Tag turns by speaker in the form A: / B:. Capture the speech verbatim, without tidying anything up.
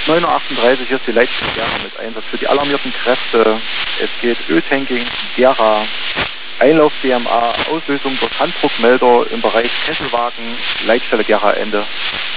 A: neun Uhr achtunddreißig, hier ist die Leitstelle Gera mit Einsatz für die alarmierten Kräfte. Es geht Öltanking, Gera, Einlauf B M A, Auslösung durch Handdruckmelder im Bereich Kesselwagen, Leitstelle Gera Ende.